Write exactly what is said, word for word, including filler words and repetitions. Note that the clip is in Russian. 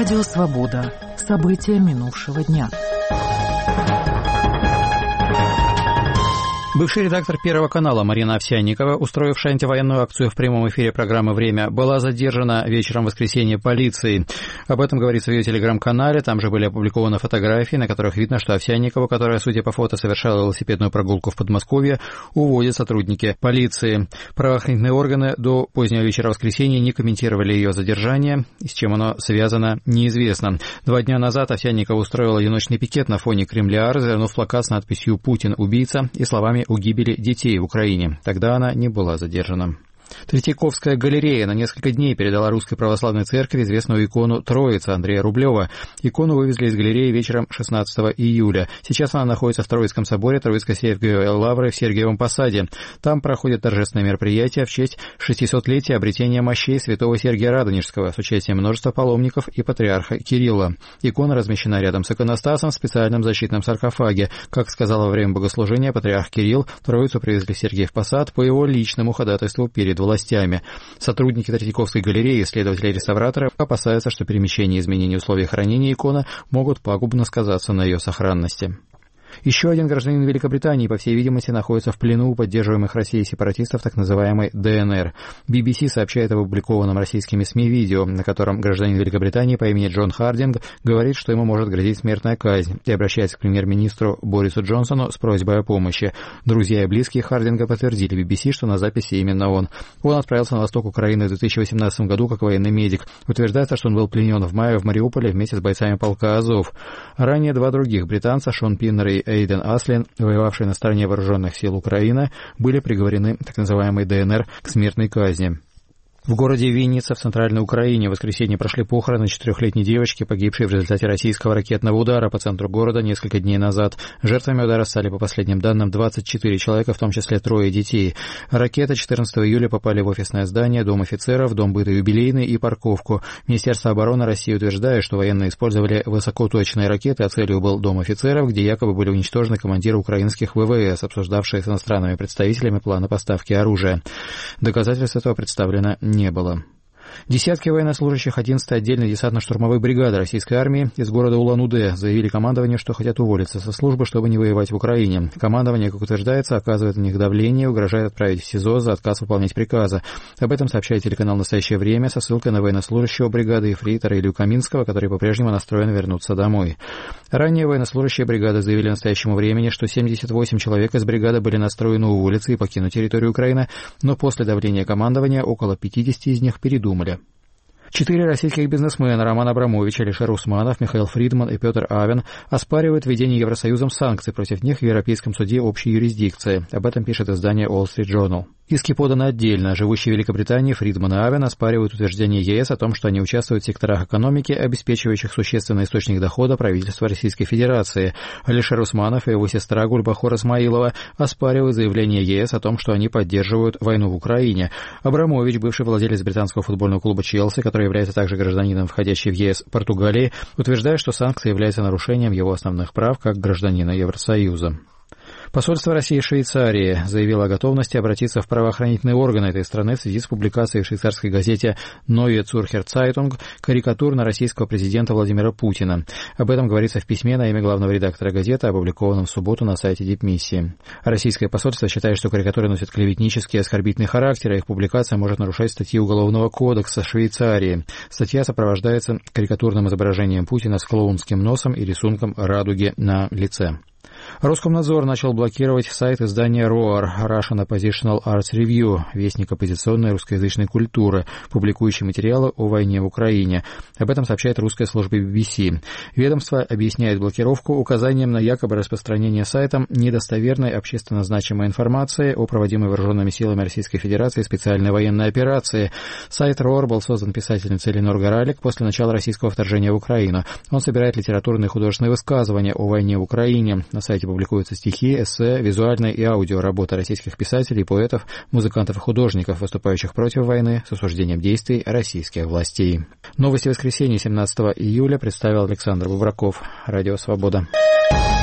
Радио «Свобода». События минувшего дня. Бывший редактор Первого канала Марина Овсянникова, устроившая антивоенную акцию в прямом эфире программы «Время», была задержана вечером воскресенья полицией. Об этом говорится в ее телеграм-канале. Там же были опубликованы фотографии, на которых видно, что Овсянникову, которая, судя по фото, совершала велосипедную прогулку в Подмосковье, уводят сотрудники полиции. Правоохранительные органы до позднего вечера воскресенья не комментировали ее задержание, и с чем оно связано, неизвестно. Два дня назад Овсянникова устроила одиночный пикет на фоне Кремля, развернув плакат с надписью «Путин – убийца» и словами о гибели детей в Украине. Тогда она не была задержана. Третьяковская галерея на несколько дней передала Русской Православной Церкви известную икону Троицы Андрея Рублева. Икону вывезли из галереи вечером шестнадцатого июля. Сейчас она находится в Троицком соборе Троицко-Сергиевой Лавры в Сергиевом Посаде. Там проходит торжественное мероприятие в честь шестисотлетия обретения мощей святого Сергия Радонежского с участием множества паломников и патриарха Кирилла. Икона размещена рядом с иконостасом в специальном защитном саркофаге. Как сказал во время богослужения патриарх Кирилл, Троицу привезли в Сергиев Посад по его личному ходатайству перед властями. Сотрудники Третьяковской галереи и исследователи-реставраторы опасаются, что перемещение и изменение условий хранения иконы могут пагубно сказаться на ее сохранности. Еще один гражданин Великобритании, по всей видимости, находится в плену у поддерживаемых Россией сепаратистов так называемой ДНР. би би си сообщает об опубликованном российскими СМИ видео, на котором гражданин Великобритании по имени Джон Хардинг говорит, что ему может грозить смертная казнь, и обращается к премьер-министру Борису Джонсону с просьбой о помощи. Друзья и близкие Хардинга подтвердили би би си, что на записи именно он. Он отправился на восток Украины в две тысячи восемнадцатом году как военный медик. Утверждается, что он был пленен в мае в Мариуполе вместе с бойцами полка Азов. Ранее два других британца, Шон Пиннер и Эйден Аслин, воевавшие на стороне вооруженных сил Украины, были приговорены так называемой ДНР к смертной казни. В городе Винница в Центральной Украине в воскресенье прошли похороны четырехлетней девочки, погибшей в результате российского ракетного удара по центру города несколько дней назад. Жертвами удара стали, по последним данным, двадцать четыре человека, в том числе трое детей. Ракеты четырнадцатого июля попали в офисное здание, дом офицеров, дом быта юбилейный и парковку. Министерство обороны России утверждает, что военные использовали высокоточные ракеты, а целью был дом офицеров, где якобы были уничтожены командиры украинских ВВС, обсуждавшие с иностранными представителями планы поставки оружия. Доказательств этого представлено не было. Десятки военнослужащих одиннадцатой отдельной десантно-штурмовой бригады российской армии из города Улан-Удэ заявили командованию, что хотят уволиться со службы, чтобы не воевать в Украине. Командование, как утверждается, оказывает на них давление и угрожает отправить в СИЗО за отказ выполнять приказы. Об этом сообщает телеканал «Настоящее время» со ссылкой на военнослужащего бригады ефрейтора Илью Каминского, который по-прежнему настроен вернуться домой. Ранее военнослужащие бригады заявили настоящему времени, что семьдесят восемь человек из бригады были настроены уволиться и покинуть территорию Украины, но после давления командования около пятидесяти из них передумали. Четыре российских бизнесмена Роман Абрамович, Алишер Усманов, Михаил Фридман и Петр Авен оспаривают введение Евросоюзом санкций против них в Европейском суде общей юрисдикции. Об этом пишет издание Wall Street Journal. Иски поданы отдельно. Живущие в Великобритании Фридман и Авен оспаривают утверждение ЕС о том, что они участвуют в секторах экономики, обеспечивающих существенный источник дохода правительства Российской Федерации. Алишер Усманов и его сестра Гульбахор Исмаилова оспаривают заявление ЕС о том, что они поддерживают войну в Украине. Абрамович, бывший владелец британского футбольного клуба «Челси», который является также гражданином, входящей в ЕС Португалии, утверждает, что санкции являются нарушением его основных прав как гражданина Евросоюза. Посольство России в Швейцарии заявило о готовности обратиться в правоохранительные органы этой страны в связи с публикацией в швейцарской газете Neue Zürcher Zeitung карикатур на российского президента Владимира Путина. Об этом говорится в письме на имя главного редактора газеты, опубликованном в субботу на сайте Дипмиссии. Российское посольство считает, что карикатуры носят клеветнический и оскорбительный характер, а их публикация может нарушать статьи Уголовного кодекса Швейцарии. Статья сопровождается карикатурным изображением Путина с клоунским носом и рисунком радуги на лице. Роскомнадзор начал блокировать сайт издания роар Russian Oppositional Arts Review, вестник оппозиционной русскоязычной культуры, публикующий материалы о войне в Украине. Об этом сообщает русская служба би би си. Ведомство объясняет блокировку указанием на якобы распространение сайтом недостоверной общественно значимой информации о проводимой вооруженными силами Российской Федерации специальной военной операции. Сайт роар был создан писательницей Ленор Горалик после начала российского вторжения в Украину. Он собирает литературные и художественные высказывания о войне в Украине. На сайте публикуются стихи, эссе, визуальные и аудиоработы российских писателей, поэтов, музыкантов и художников, выступающих против войны с осуждением действий российских властей. Новости воскресенья семнадцатого июля представил Александр Бубраков. Радио «Свобода».